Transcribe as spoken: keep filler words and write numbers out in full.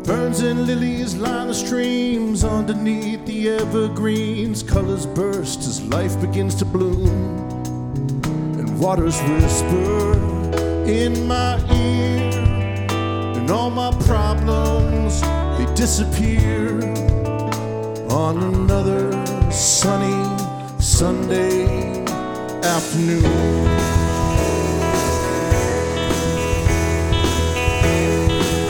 Ferns and lilies line the streams underneath the evergreens. Colors burst as life begins to bloom, and waters whisper in my ear, and all my problems, they disappear on another sunny Sunday afternoon.